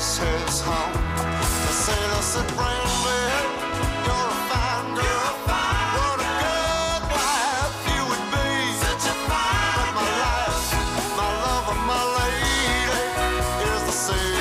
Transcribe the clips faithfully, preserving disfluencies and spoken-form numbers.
was his home. The sailor said, Brandy, you're a fine girl. What a good wife you would be. Such a fine But my life, my love, and my lady is the sea.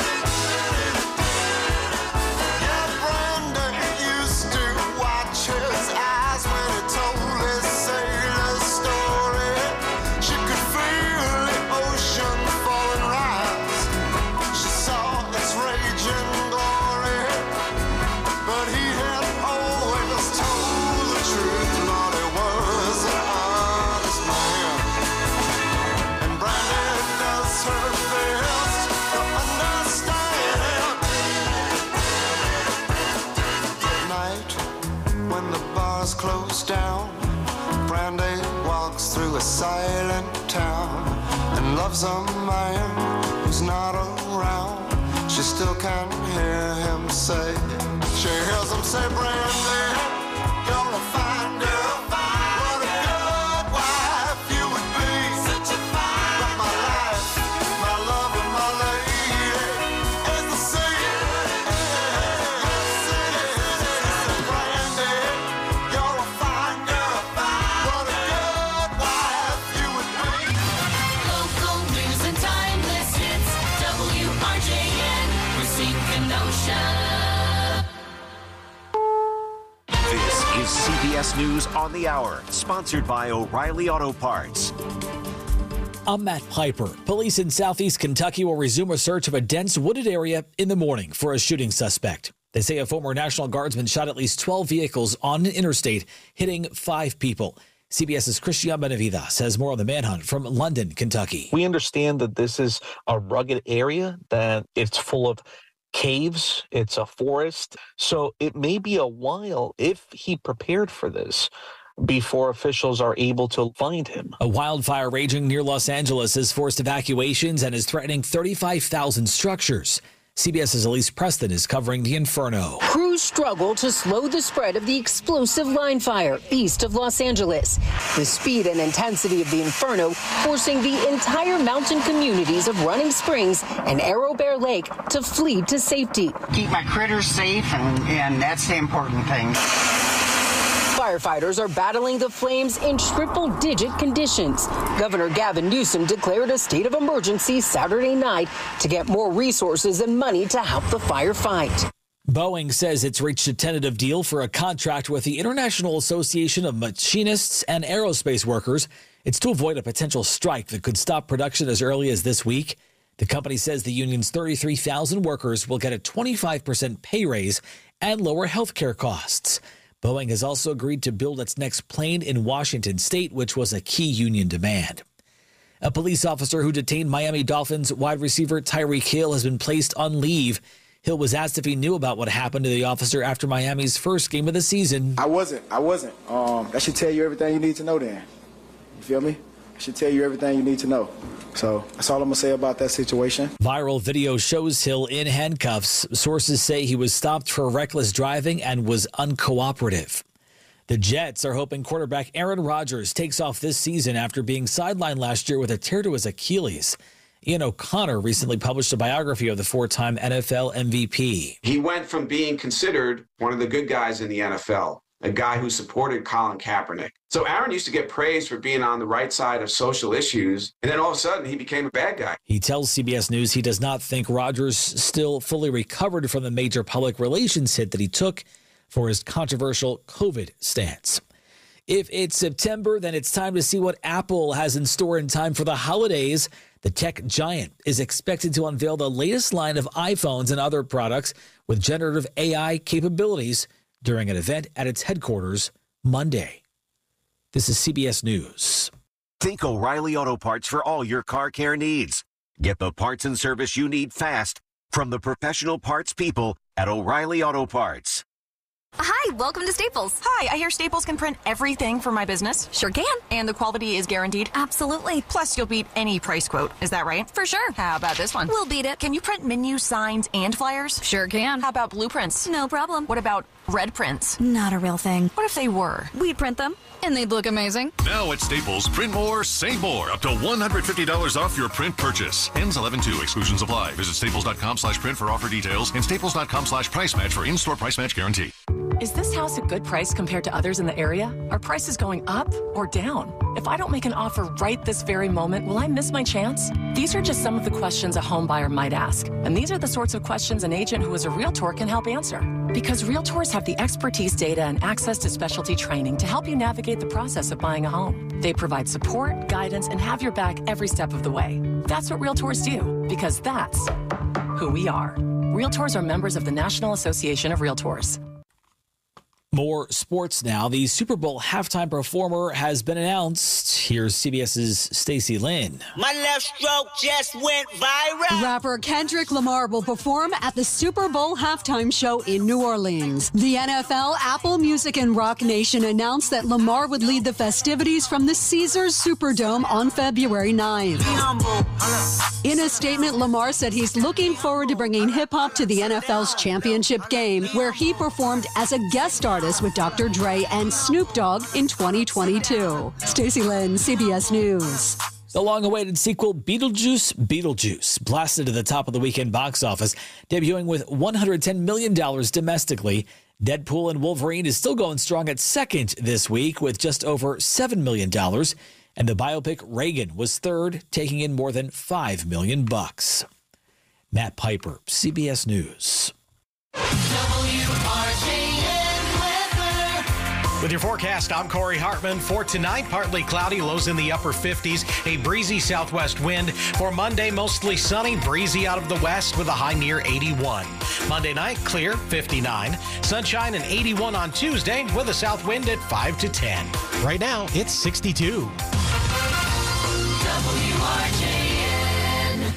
Yeah, Brandy used to watch his eyes when he told his sailor story. She could feel the ocean fall and rise. She saw its raging glory. But he had always told the truth. Lord, he was an honest man. And Brandy does her best to understand. At night, when the bars close down, Brandy walks through a silent town and loves a man who's not around. She still can hear him say, she hears him say, Brandy, you're a fine girl. What a good wife you would be. Such a fine But my life, my love, and my lady is the sea. Brandy, you're a fine girl. What a good wife you would be. Local news and timeless hits. W R J N, Racine, Kenosha. This is C B S News on the Hour, sponsored by O'Reilly Auto Parts. I'm Matt Piper. Police in southeast Kentucky will resume a search of a dense wooded area in the morning for a shooting suspect. They say a former National Guardsman shot at least twelve vehicles on an interstate, hitting five people. CBS's Christian Benavides has more on the manhunt from London, Kentucky. We understand that this is a rugged area, that it's full of caves, it's a forest, so it may be a while if he prepared for this before officials are able to find him. A wildfire raging near Los Angeles has forced evacuations and is threatening thirty-five thousand structures. CBS's Elise Preston is covering the inferno. Crews struggle to slow the spread of the explosive line fire east of Los Angeles. The speed and intensity of the inferno forcing the entire mountain communities of Running Springs and Arrow Bear Lake to flee to safety. Keep my critters safe, and, and that's the important thing. Firefighters are battling the flames in triple-digit conditions. Governor Gavin Newsom declared a state of emergency Saturday night to get more resources and money to help the fire fight. Boeing says it's reached a tentative deal for a contract with the International Association of Machinists and Aerospace Workers. It's to avoid a potential strike that could stop production as early as this week. The company says the union's thirty-three thousand workers will get a twenty-five percent pay raise and lower health care costs. Boeing has also agreed to build its next plane in Washington state, which was a key union demand. A police officer who detained Miami Dolphins wide receiver Tyreek Hill has been placed on leave. Hill was asked if he knew about what happened to the officer after Miami's first game of the season. I wasn't. I wasn't. Um, that should tell you everything you need to know then. You feel me? It should tell you everything you need to know. So that's all I'm going to say about that situation. Viral video shows Hill in handcuffs. Sources say he was stopped for reckless driving and was uncooperative. The Jets are hoping quarterback Aaron Rodgers takes off this season after being sidelined last year with a tear to his Achilles. Ian O'Connor recently published a biography of the four-time N F L M V P. He went from being considered one of the good guys in the N F L, a guy who supported Colin Kaepernick. So Aaron used to get praised for being on the right side of social issues, and then all of a sudden he became a bad guy. He tells C B S News he does not think Rodgers still fully recovered from the major public relations hit that he took for his controversial COVID stance. If it's September, then it's time to see what Apple has in store in time for the holidays. The tech giant is expected to unveil the latest line of iPhones and other products with generative A I capabilities during an event at its headquarters Monday. This is C B S News. Think O'Reilly Auto Parts for all your car care needs. Get the parts and service you need fast from the professional parts people at O'Reilly Auto Parts. Hi, welcome to Staples. Hi, I hear Staples can print everything for my business. Sure can. And the quality is guaranteed? Absolutely. Plus, you'll beat any price quote. Is that right? For sure. How about this one? We'll beat it. Can you print menus, signs, and flyers? Sure can. How about blueprints? No problem. What about red prints? Not a real thing. What if they were? We'd print them, and they'd look amazing. Now at Staples, print more, save more. Up to one hundred fifty dollars off your print purchase. Ends eleven two. Exclusions apply. Visit staples.com slash print for offer details and staples.com slash price match for in-store price match guarantee. Is this house a good price compared to others in the area? Are prices going up or down? If I don't make an offer right this very moment, will I miss my chance? These are just some of the questions a home buyer might ask. And these are the sorts of questions an agent who is a Realtor can help answer. Because Realtors have the expertise, data, and access to specialty training to help you navigate the process of buying a home. They provide support, guidance, and have your back every step of the way. That's what Realtors do, because that's who we are. Realtors are members of the National Association of Realtors. More sports now. The Super Bowl halftime performer has been announced. Here's CBS's Stacey Lynn. My left stroke just went viral. Rapper Kendrick Lamar will perform at the Super Bowl halftime show in New Orleans. The N F L, Apple Music, and Rock Nation announced that Lamar would lead the festivities from the Caesars Superdome on February ninth. In a statement, Lamar said he's looking forward to bringing hip-hop to the N F L's championship game, where he performed as a guest artist with Doctor Dre and Snoop Dogg in twenty twenty-two. Stacey Lynn, C B S News. The long-awaited sequel, Beetlejuice Beetlejuice, blasted to the top of the weekend box office, debuting with one hundred ten million dollars domestically. Deadpool and Wolverine is still going strong at second this week with just over seven million dollars. And the biopic Reagan was third, taking in more than five million dollars bucks. Matt Piper, C B S News. With your forecast, I'm Corey Hartman. For tonight, partly cloudy, lows in the upper fifties, a breezy southwest wind. For Monday, mostly sunny, breezy out of the west with a high near eighty-one. Monday night, clear, fifty-nine. Sunshine and eighty-one on Tuesday with a south wind at five to ten. Right now, it's sixty-two. W R J N.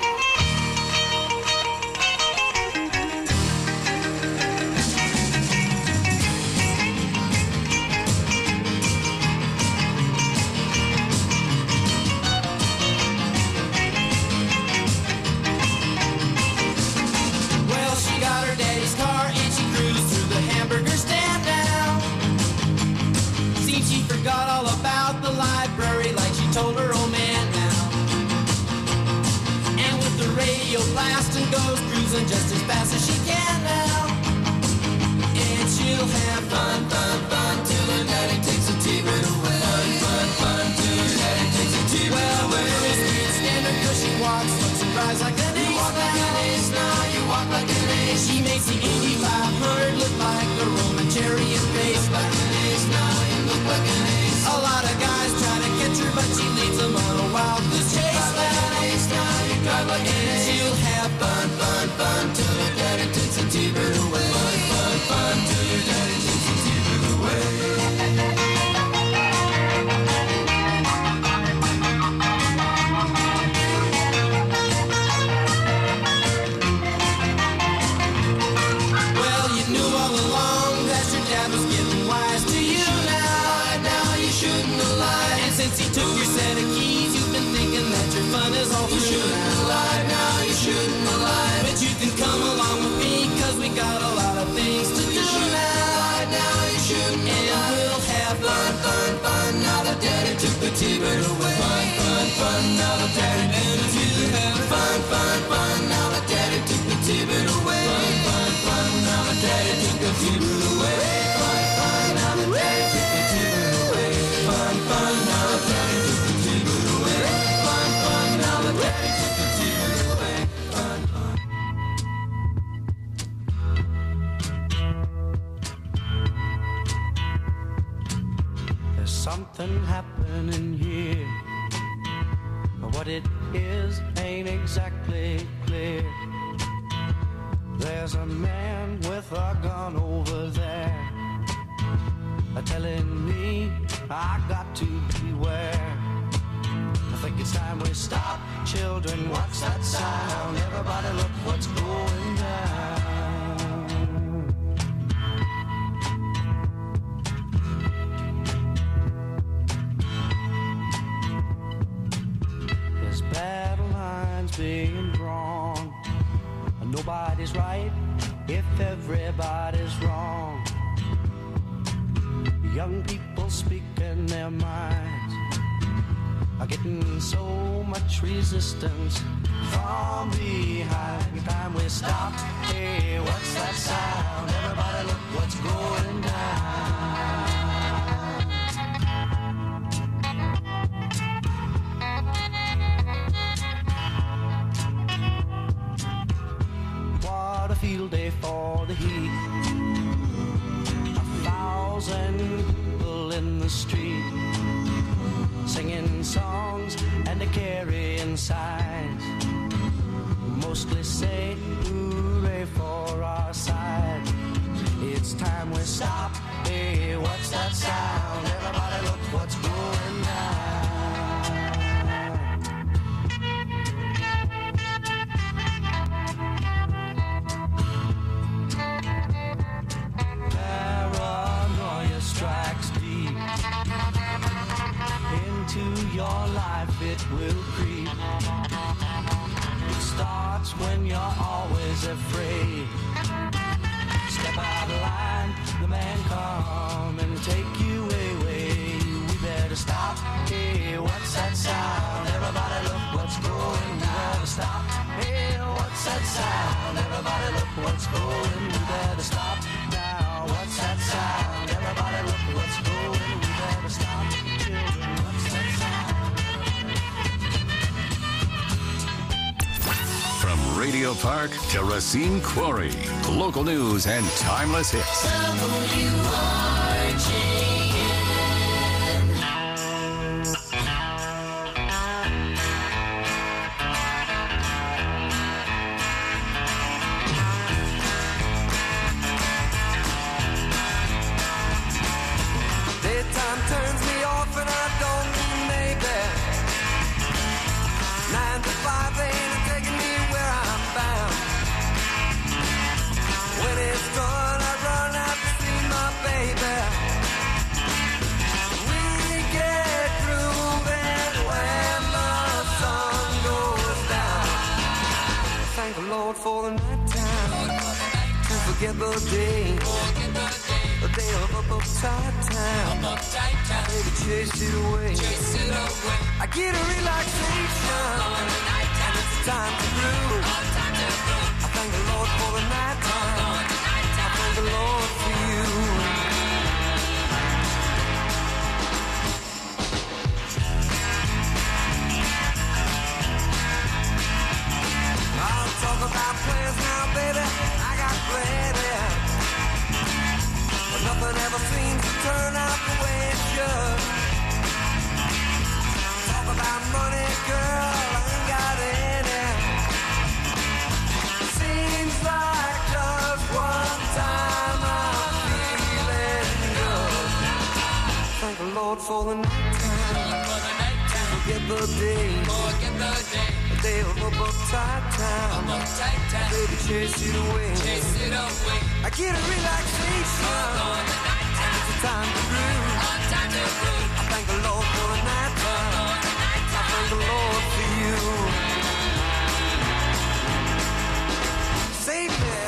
Well, she got her daddy's car and she cruised through the hamburger stand now. See, she forgot all about the library like she told her old man now. And with the radio blasting, goes cruising just as fast as she can now. And she'll have fun, fun, fun till her daddy takes a T-bird away. Fun, fun, fun till her daddy takes a T-bird well, away. Well, the girls can't stand her 'cause she walks, looks and cries like an ace. You walk like an ace now, you walk like an ace. She makes the Indy five hundred look like a Roman chariot race. Like an ace now, you look like an ace. A lot of guys try to catch her, but she leads them on a wild goose chase. Like an ace now, you drive like an ace. She'll have fun, fun, fun till her daddy takes a T-bird away. Fun, fun, fun till your daddy takes a T-bird away. Well, you knew all along that your dad was getting wise to you now. Now you shouldn't have lied. And since he took your set of keys, you've been thinking that your fun is all through. You shouldn't have lied. Now you shouldn't have lied. But you can come along with me, 'cause we got a lot of things to do now. Now you shouldn't have lied. And we'll have fun, fun, fun. Now that daddy took the T-bird away. Fun, fun, fun. Now that daddy took the T-bird away. Fun, fun, fun. Now that daddy took the T-bird away. Fun, fun, fun. Now that daddy took the T-bird away. Fun, fun. Now that daddy took the T-bird away. Fun, fun. Now that daddy took the T-bird away. Fun, fun. Now that daddy took the T-bird away. Fun, fun. There's something happening here, but what it is ain't exactly clear. There's a man with a gun over there, telling me I got to beware. I think it's time we stop. Children, what's that sound? Everybody look what's going down. nobody's right, if everybody's wrong. Young people speaking their minds are getting so much resistance from behind. Time we stop. Hey, what's that sound? Everybody look what's going down. What a field day for the heat. A thousand people in the street, singing songs and a carrying signs. Mostly say hooray for our side. It's time we stop. Hey, what's that sound? Everybody look what's going down. Paranoia strikes deep into your life, it will creep. It starts when you're always afraid. Step out of line, the man come and take you away. We better stop. Hey, what's that sound? Everybody look what's going. We better stop. Hey, what's that sound? Everybody look what's going. We better stop now. What's that sound? Everybody look what's going. We better stop. Children, what's that sound? From Radio Park to Racine Quarry, local news and timeless hits. W R J N. Daytime turns me off and I don't mean maybe. Nine to five ain't taking me where I'm bound. When it's done, I run out to see my baby. We get grooving when the sun goes down. Thank the Lord for the night time. To forget the day. The day of up upside down. Baby, chase it away. I get a relaxation. And it's time to groove. I thank the Lord for the night time. I thank the Lord for you. I'll talk about plans now, baby. I got plenty. But nothing ever seems to turn out the way it should. Talk about money, girl, I ain't got any. Seems like just one time I'm feeling good. Thank the Lord for the night time. Forget the day. The day of up uptight time. Baby, chase it away. I get a relaxation. And it's a time to groove. I thank the Lord for the night time. I thank the Lord for you. Save me.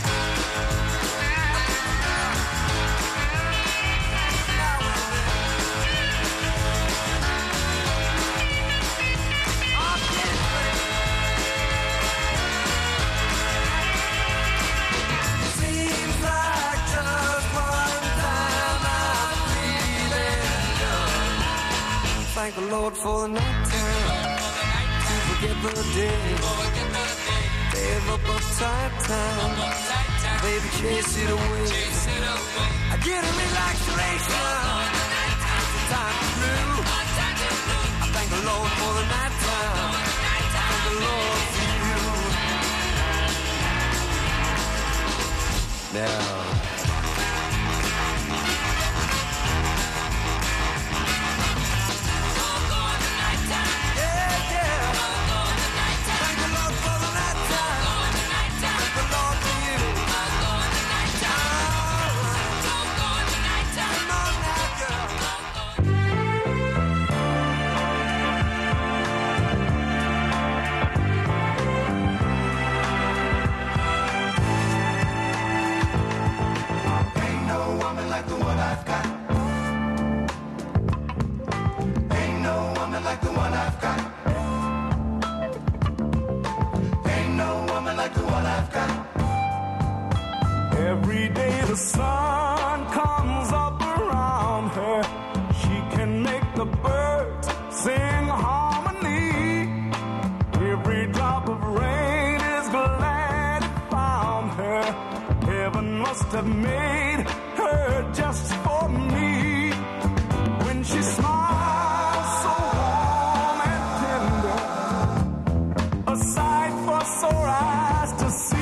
Seems like just one time I'm feeling good. Thank the Lord for the night time. To forget the day. Day of up upside time. Baby, chase it away. I get a relaxation. It's a time to groove. I thank the Lord for the night time. I thank the Lord for you. Now. the sun comes up around her, she can make the birds sing harmony. Every drop of rain is glad it found her. Heaven must have made her just for me. When she smiles so warm and tender, a sight for sore eyes to see.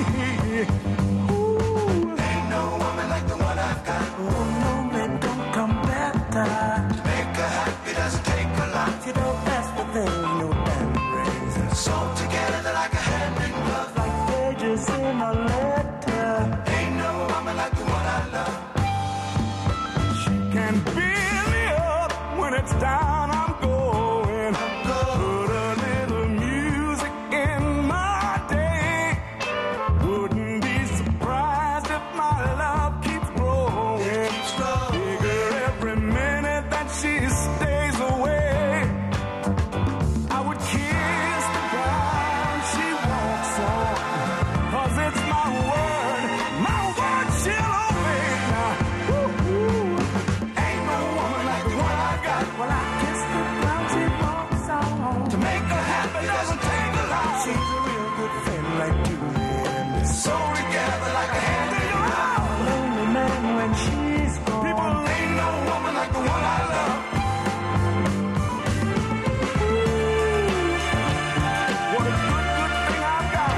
Ooh, ain't no woman like the one I've got. Oh no, man, don't come better. To make her happy doesn't take a lot. You don't ask for things, no damn praise. Sewn together like a hand in glove, like pages in a letter. Ain't no woman like the one I love. She can build me up when it's down. I'm going. Put a little music in my day. Wouldn't be surprised if my love keeps growing. Bigger every minute that she stays away. I would kiss the ground she walks on, 'cause it's my word, my word she'll obey. Now, woo-hoo. Ain't no woman like the one I got. Well, I kiss the ground she walks on. To make her happy doesn't take a lot. She's a real good friend like you and me. So together like a hand in glove. A lonely man when she's gone. People, ain't no woman like the one I love. What a good, good thing I've got.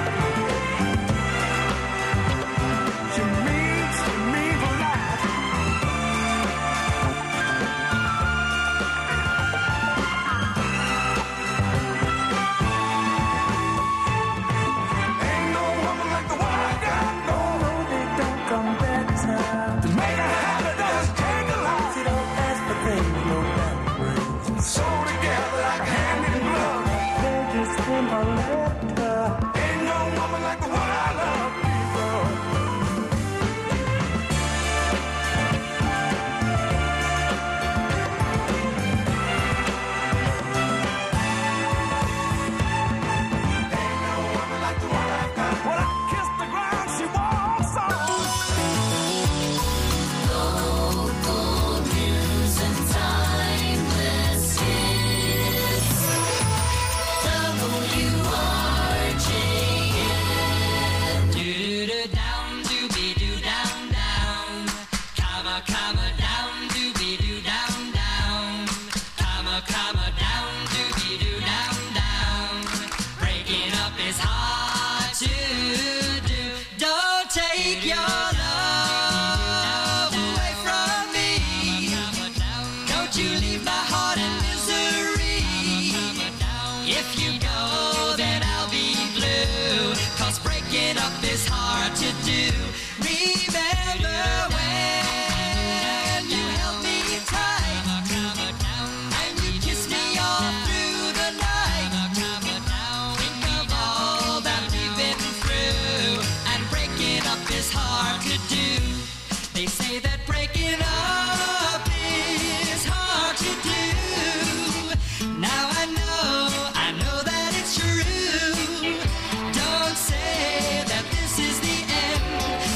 She means to me a lot. Ain't no woman like the one I got. No, no, they don't come better. To make her happy doesn't take a lot. She don't ask for things, no damn praise. So together like hand in glove. They're just in a letter. Ain't no woman like the one I love, people. Ain't no woman like the one I've got. Well, I kiss the ground she walks on. Local news and timeless hits. W R J N. Do-do-do, down, do-be-do, down, down. Comma, comma, down, do-be-do, down, down. Comma, comma, down, do-be-do, down, down. Breaking up is hard to do. Don't take your love away from me. Don't you leave my heart in misery. If you go, then I'll be blue. 'Cause breaking up is hard to do. Remember when you held me tight and you kissed me all through the night. Think of all that we've been through, and breaking up is hard to do. They say that breaking up is hard to do. Now I know, I know that it's true. Don't say that this is the end.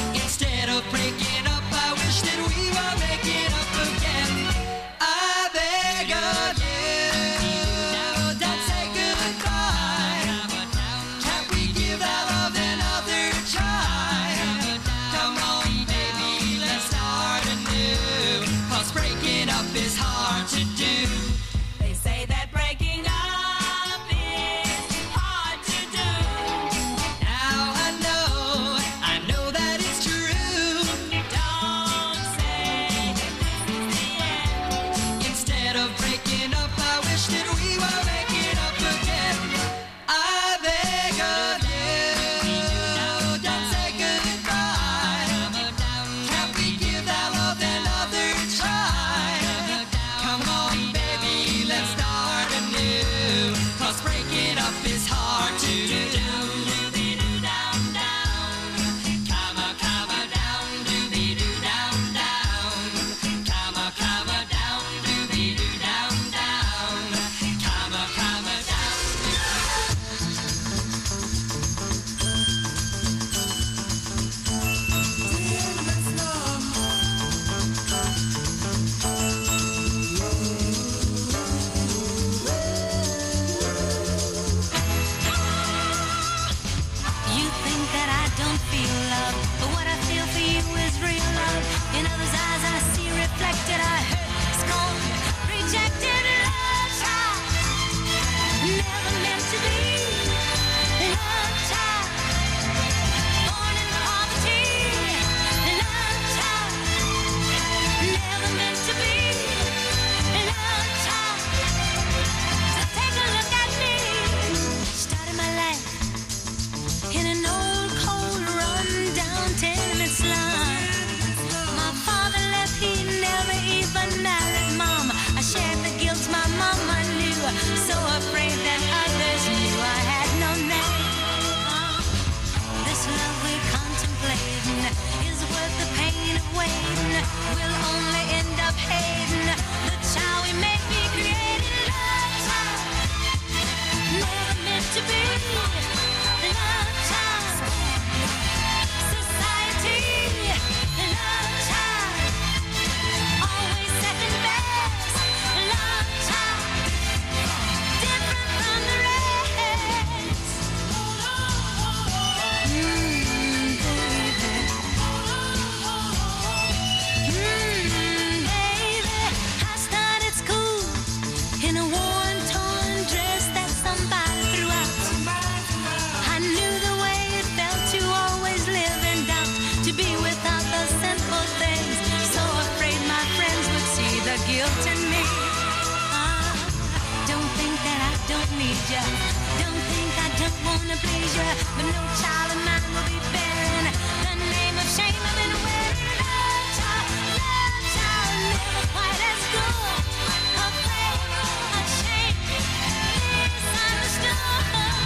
but no child of mine will be bearing the name of shame. I've been wearing love child, love child, never quite as good. Afraid, ashamed, misunderstood.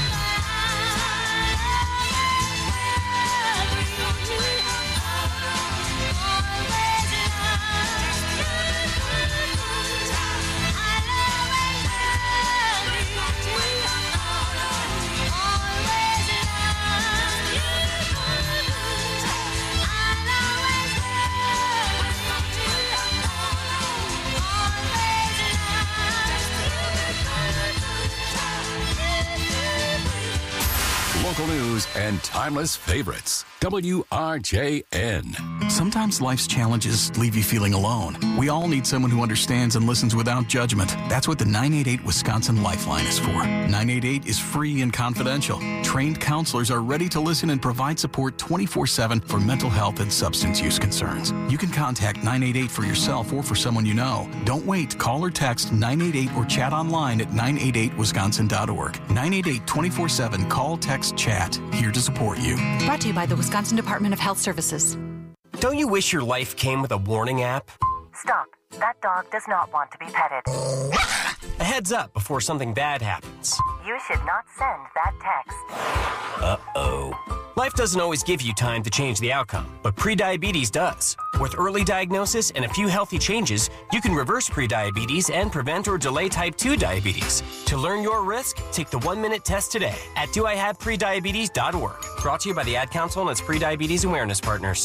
Local news and timeless favorites. W R J N. Sometimes life's challenges leave you feeling alone. We all need someone who understands and listens without judgment. That's what the nine eight eight Wisconsin Lifeline is for. nine eight eight is free and confidential. Trained counselors are ready to listen and provide support twenty-four seven for mental health and substance use concerns. You can contact nine eight eight for yourself or for someone you know. Don't wait. Call or text nine eight eight or chat online at nine eight eight wisconsin dot org. nine eight eight twenty-four seven. Call, text, chat. Here to support you. Brought to you by the Wisconsin Department of Health Services. Don't you wish your life came with a warning app? Stop. That dog does not want to be petted. A heads up before something bad happens. You should not send that text. Uh-oh. Life doesn't always give you time to change the outcome, but prediabetes does. With early diagnosis and a few healthy changes, you can reverse prediabetes and prevent or delay type two diabetes. To learn your risk, take the one-minute test today at do I have prediabetes dot org. Brought to you by the Ad Council and its Prediabetes Awareness Partners.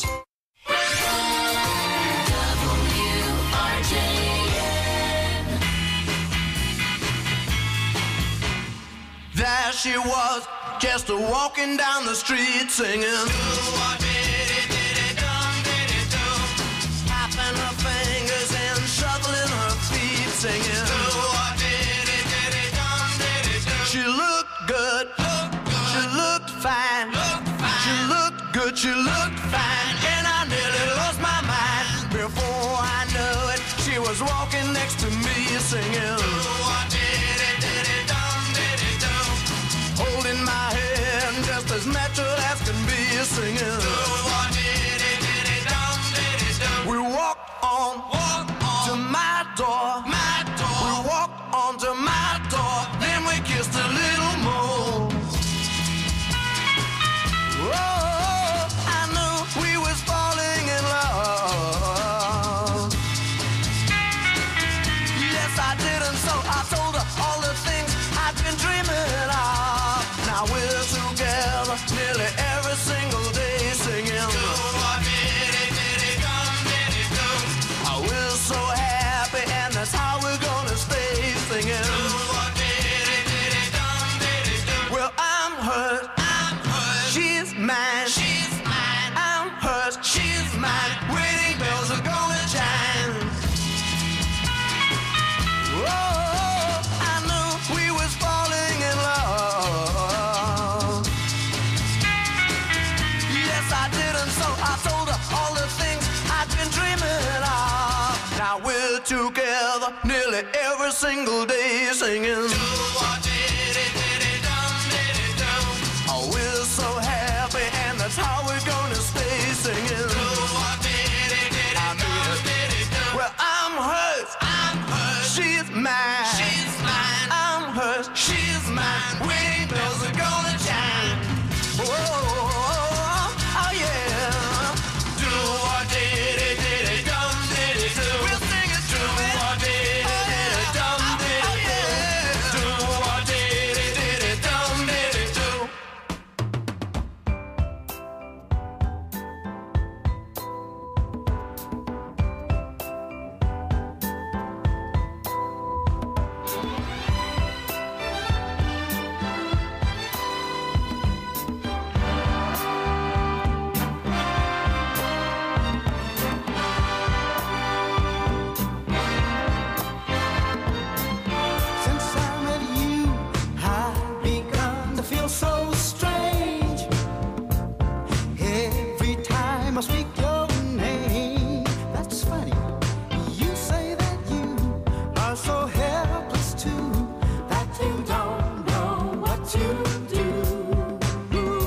There she was, just a walking down the street singing. Tapping her fingers and shuffling her feet singing. She looked good, she looked fine, she looked good, she looked fine, and I nearly lost my mind. Before I knew it, she was walking next to me singing. Holding my hand just as natural as can be singing. We walked on, walked on to my door. my door. We walked on to my door. Then we kissed a little more. Oh, I knew we was falling in love. Yes, I did, and so I told her all the things I've been dreaming of. Now we're together nearly every single day singing. Oh, we're so happy, and that's how we're gonna stay singing. Well, I'm hers, I'm hers. She's mine, she's mine. I'm hers, she's mine. Wedding bells are gonna chime. Oh, I knew we was falling in love. Yes, I did, and so I told her all the things I've been dreaming of. Now we're together nearly every single day singing. Oh, we're so happy, and that's how we're gonna stay singing. I mean, well, I'm hers, I'm hers. She's mine, she's mine. I'm hers, she's mine. Wedding bells are gonna chime. Oh, oh yeah. Do or did it, did it, dum did it, do. We'll sing it, do or did it, did it, dum did it, do. Do or did it, did it, dum did it, do. Since I met you, I've begun to feel so strange. Every time I speak your name, that's funny. You say that you are so helpless too, that you don't know what to do.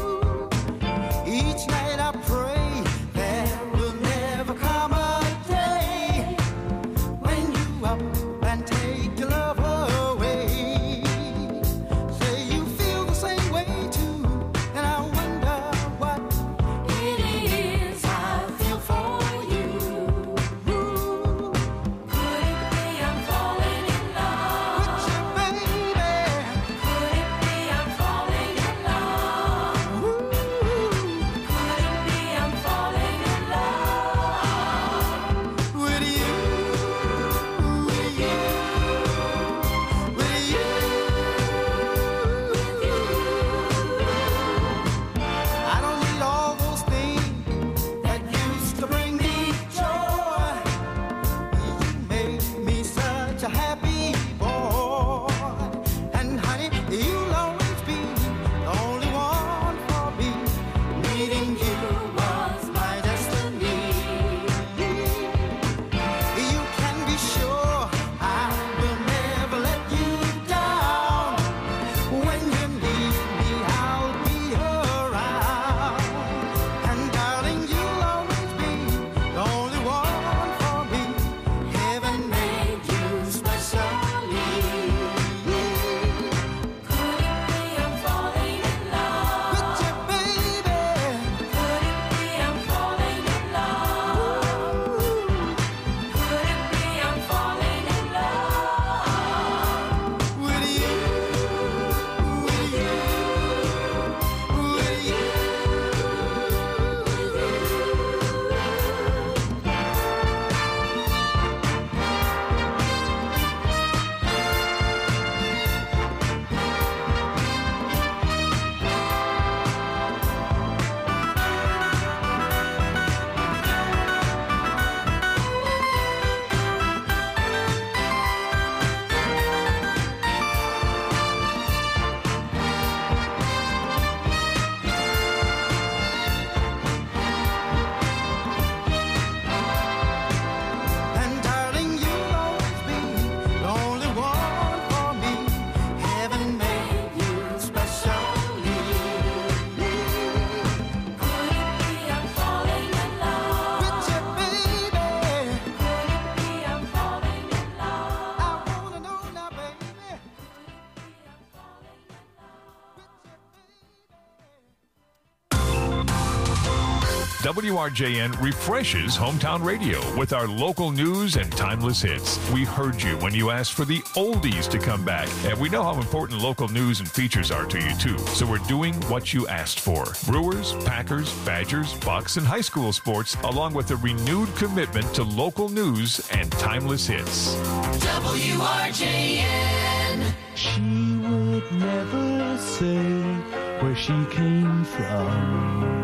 W R J N refreshes hometown radio with our local news and timeless hits. We heard you when you asked for the oldies to come back, and we know how important local news and features are to you too. So we're doing what you asked for. Brewers, Packers, Badgers, Bucks, and high school sports, along with a renewed commitment to local news and timeless hits. W R J N. She would never say where she came from.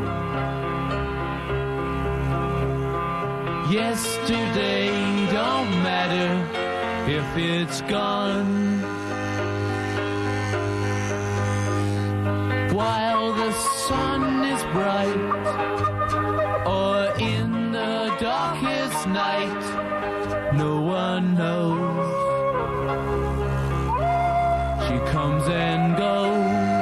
Yesterday don't matter if it's gone. While the sun is bright or in the darkest night, no one knows. She comes and goes.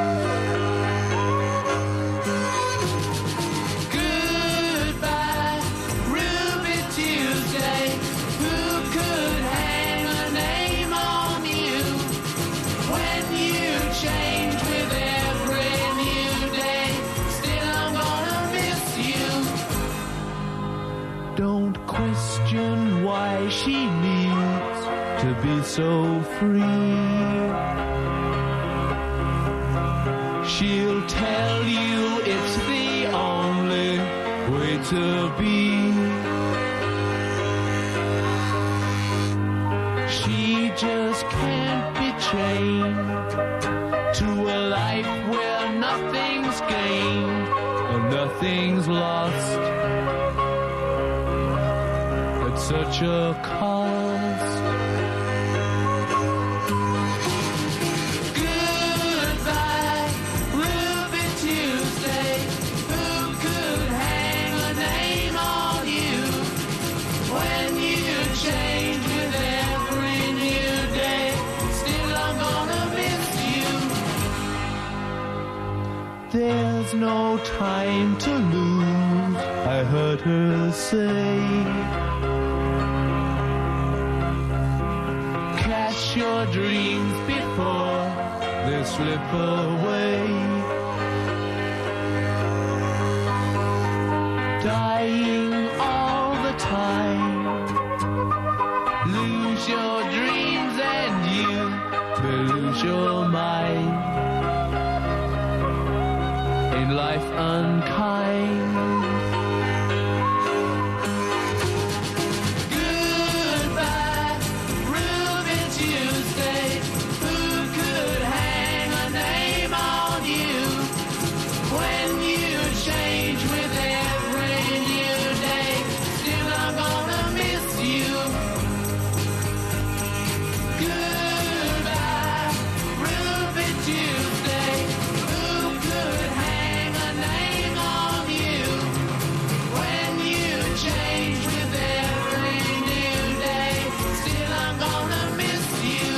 Goodbye, Ruby Tuesday. Who could hang a name on you when you change with every new day? Still, I'm gonna miss you. Don't question why she needs to be so free. She'll tell you it's the only way to be. She just can't be chained to a life where nothing's gained and nothing's lost at such a cost. There's no time to lose, I heard her say. Catch your dreams before they slip away. Dying all the time. Lose your dreams and you will lose your mind. In life unkind. Goodbye, Ruby Tuesday. Who could hang a name on you when you change with every new day? Still, I'm gonna miss you. Goodbye, Ruby Tuesday. Who could hang a name on you when you change with every new day? Still, I'm gonna miss you.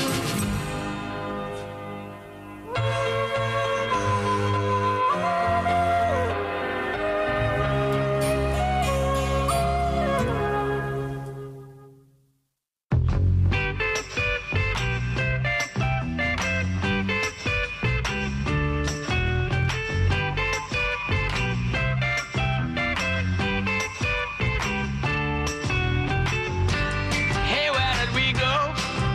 Hey, where did we go?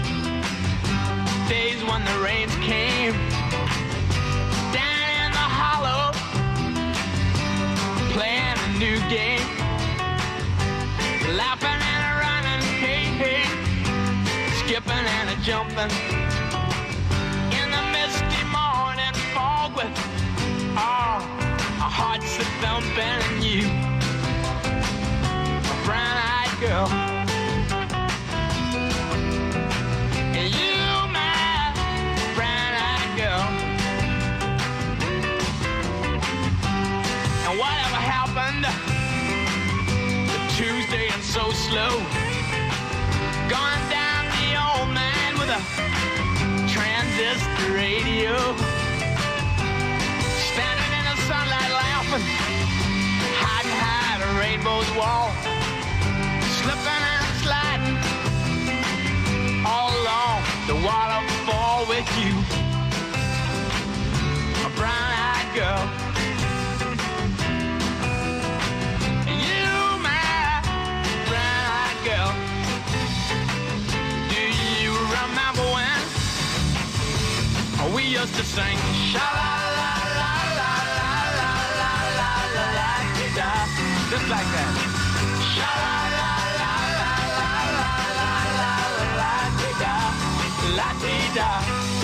Days when the rains came down in the hollow, playing a new game, laughing and a running, hey, hey, skipping and a jumping in the misty morning fog with oh, our hearts a thumping and you, a brown-eyed girl. And you, my brown-eyed girl. And whatever happened to Tuesday and so slow? Gone down the old man with a transistor radio. Standing in the sunlight laughing, hiding behind a rainbow's wall. Slipping and sliding all along the waterfall with you, a brown-eyed girl. sing sha la la la la la la la la la la da, just like that. Sha la la la la la la la la la da, la da.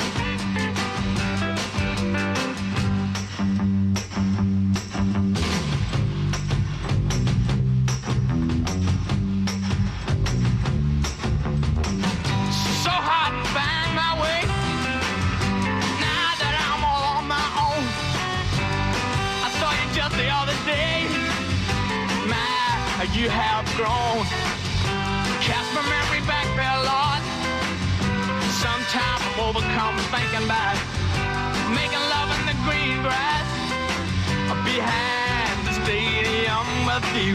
So hard to find my way. Now that I'm all on my own, I saw you just the other day. My, you have grown. Cast my memory back there, Lord. Sometimes I'm overcome thinking about making love in the green grass behind the stadium with you,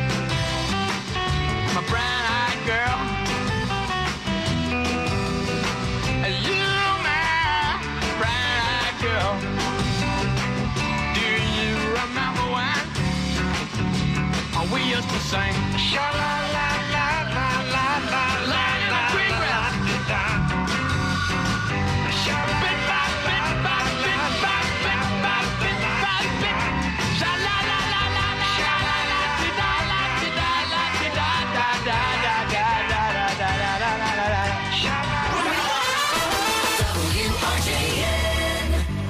my brown-eyed girl. You, my brown-eyed girl. Do you remember when we used to sing sha la la la la la la la in the green grass? Bit by bit by bit by bit by bit by bit. Sha la la la la la la la la da la da la da da da da da da da da da da da da. Sha la la. W R J N.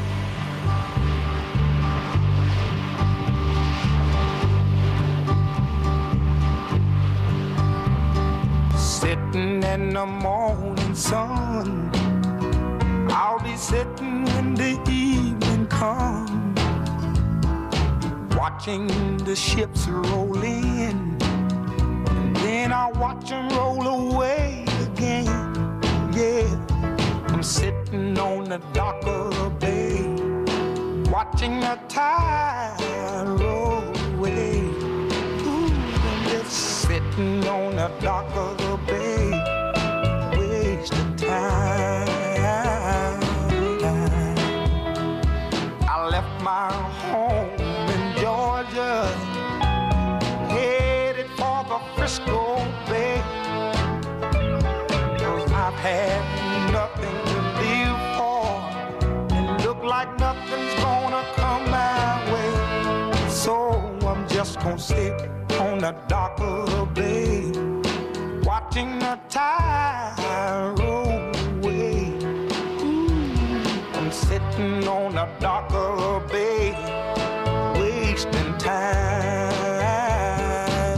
Sitting in the morning sun, I'll be sitting when the evening comes, watching the ships roll in, and then I'll watch them roll away again. Yeah, I'm sitting on the dock of the bay, watching the tide roll away. Ooh, I'm just sitting on the dock of the bay, wasting time. I left my home in Georgia, headed for the Frisco Bay, 'cause I've had nothing to live for, and look like nothing's gonna come my way. So I'm just gonna sit on the dock of the bay, watching the tide roll away. Ooh, I'm sitting on the dock of the bay, wasting time.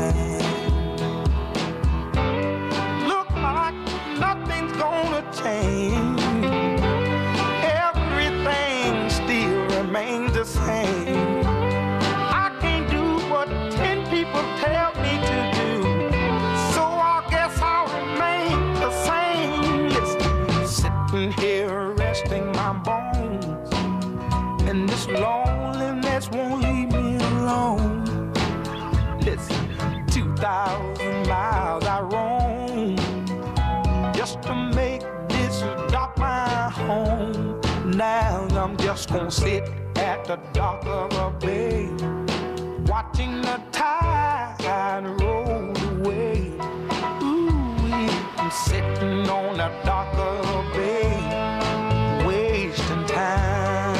Look like nothing's gonna change. Everything still remains the same. I can't do what ten people tell me to do, so I guess I'll remain the same. Listen, sitting here resting my bones, and this loneliness won't leave me alone. Listen, two thousand miles I roam just to make this dock my home. Now I'm just gonna sit at the dock of a bay, watching the tide roll away. Ooh, I'm sitting on the dock of a bay, wasting time.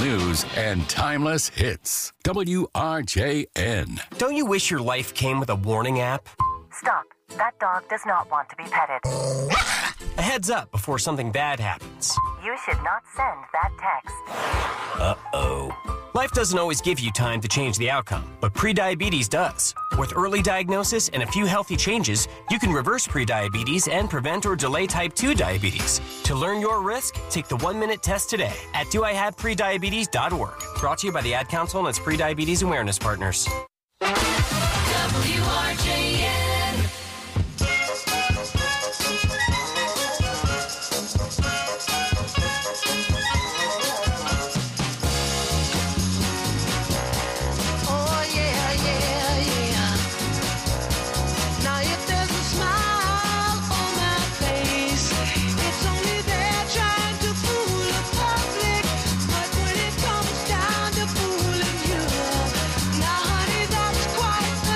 news and timeless hits. W R J N. Don't you wish your life came with a warning app? Stop. That dog does not want to be petted. A heads up before something bad happens. You should not send that text. Uh-oh. Life doesn't always give you time to change the outcome, but prediabetes does. With early diagnosis and a few healthy changes, you can reverse prediabetes and prevent or delay type two diabetes. To learn your risk, take the one-minute test today at do I have prediabetes dot org. Brought to you by the Ad Council and its prediabetes awareness partners. W R J N. Quite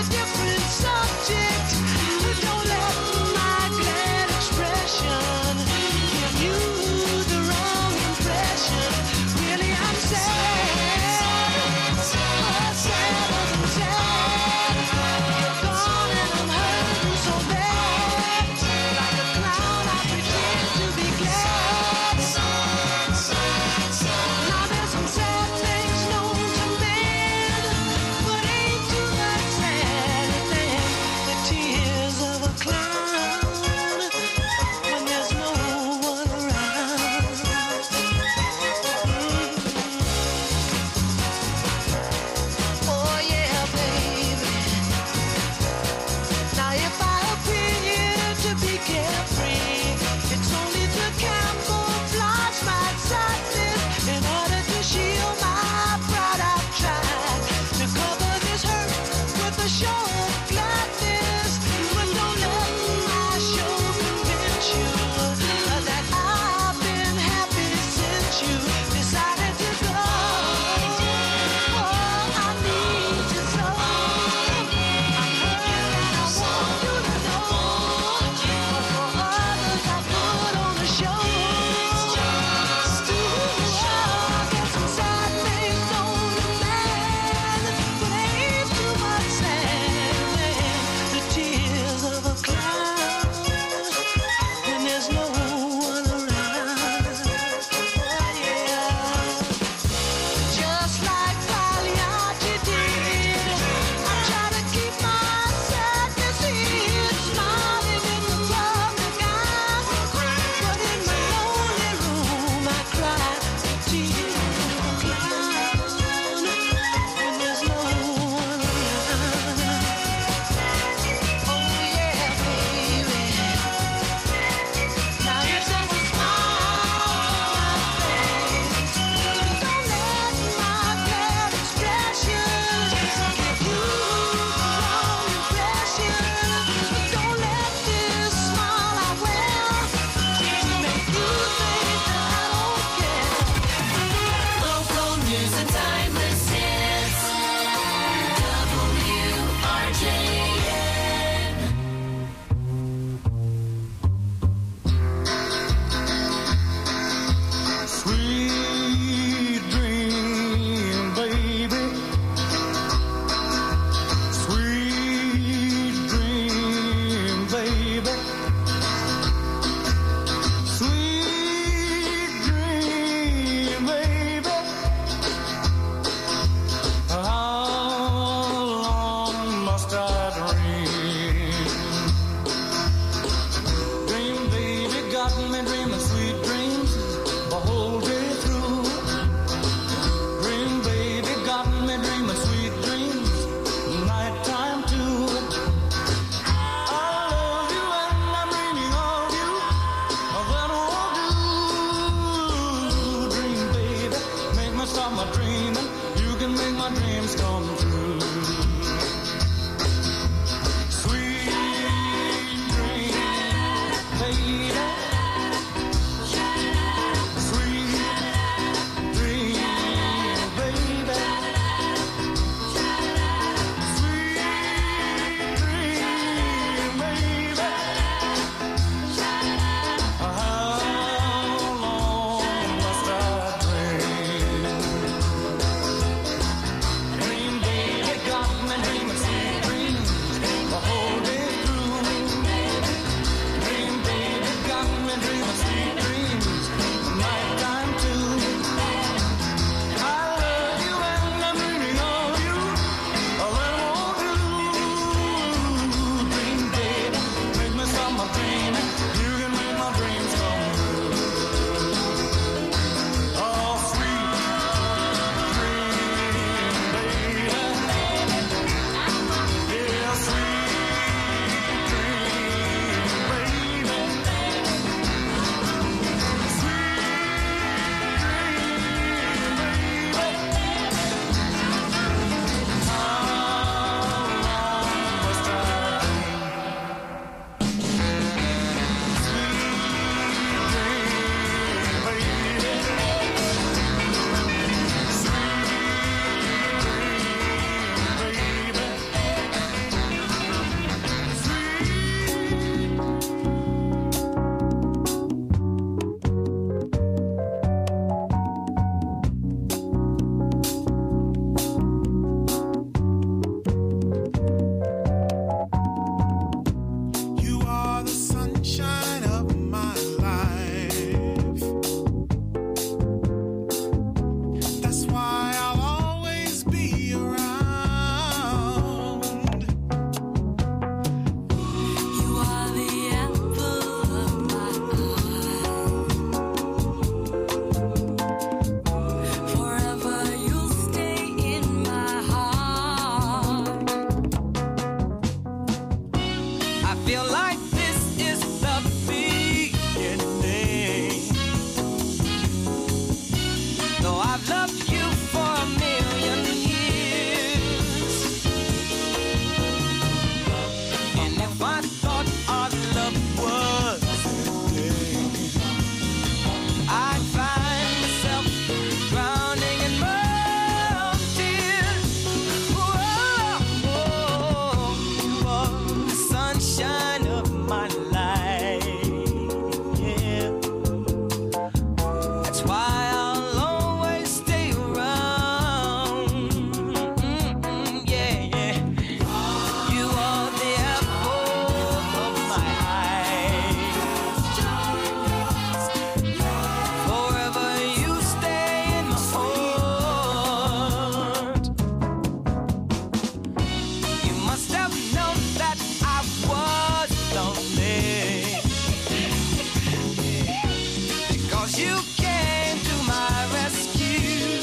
'cause you came to my rescue.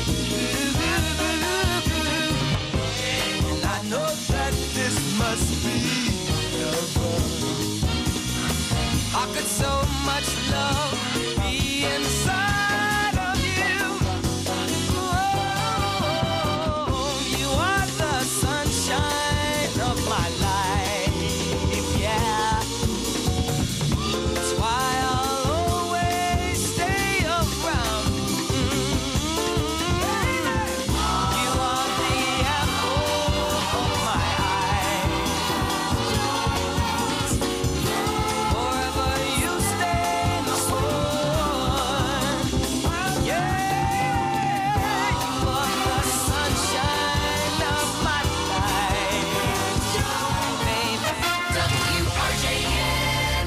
And I know that this must be heaven. How could so much love be inside of you? Oh, you are the sunshine of my life, yeah. That's why I'll always stay around. You are the apple of my eye. Forever you stay my one. Yeah, you are the sunshine of my life, baby. W R J N.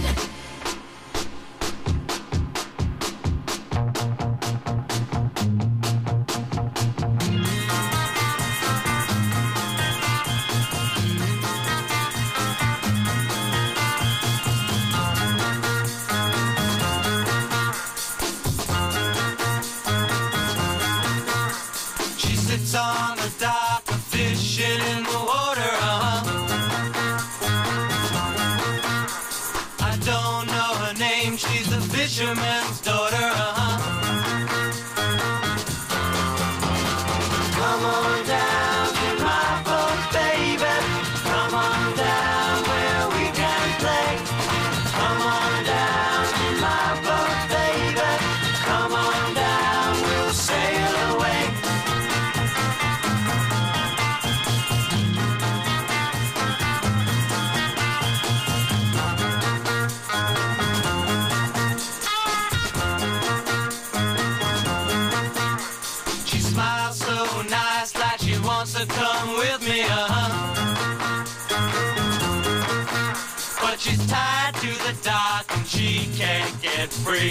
She sits on the dock, a fishing in the water, uh-huh. I don't know her name, she's a fisherman's daughter, uh-huh. Come on down to my boat, baby. Come on down where we can play. Come on down to my boat, baby. Come on down, we'll sail away. She smiles so nice, like she wants to come with me, uh-huh. But she's tied to the dock and she can't get free.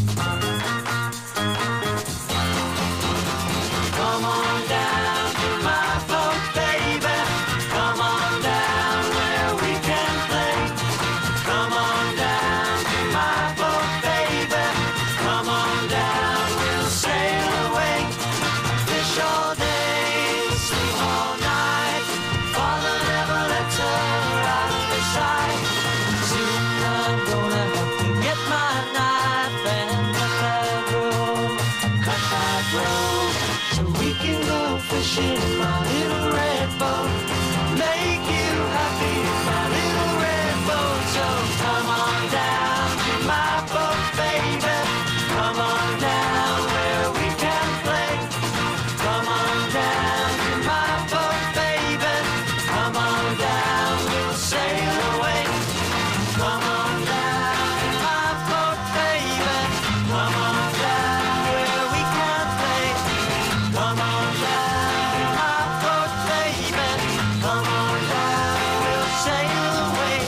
Come on down to my boat, baby. Come on down where we can play. Come on down to my boat, baby. Come on down, we'll sail away. Fish all day, sleep all night. Father never lets her out of his sight. Soon I'm gonna have to get my knife and cut that rope, cut that rope, so we can go fishing in my little red boat. Make you happy in my little red boat. So come on down to my boat, baby. Come on down where we can play. Come on down to my boat, baby. Come on down, we'll sail away. Come on down to my boat, baby. Come on down where we can play. Come on down to my boat, baby. Come on down, we'll sail away.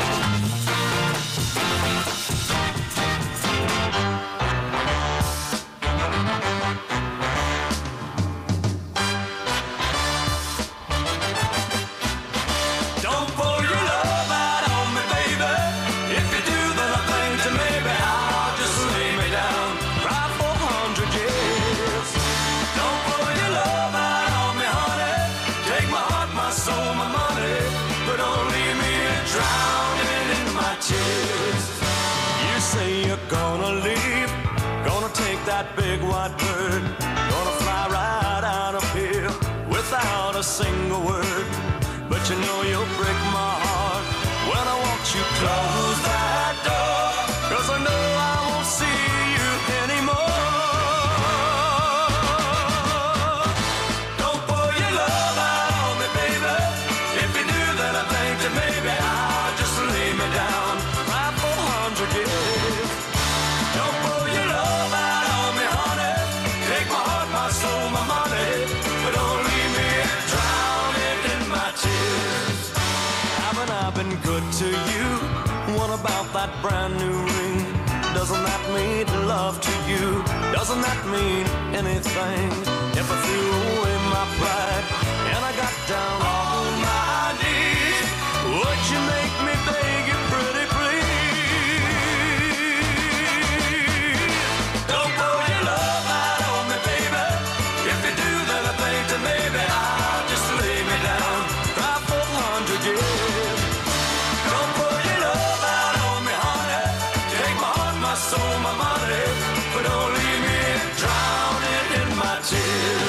Don't pour your love out on me, baby. If you do, then I think that maybe I'll just lay me down right for a hundred years. Don't pour your love out on me, honey. Take my heart, my soul, my money, but don't leave me drowning in my tears. You say you're gonna leave, gonna take that big white bird, gonna fly right out of here without a single word. But you know you'll break my heart when I watch you close that door, 'cause I know I won't see you anymore. Don't pour your love out on me, baby. If you do, then I think that maybe I'll just lay me down right for a hundred years. Don't pour your love out on me, honey. Take my heart, my soul, my money, but don't leave me drowning in my tears. Haven't I been good to you? What about that brand new ring? Doesn't that mean love to you? Doesn't that mean anything? If I threw away my pride and I got down on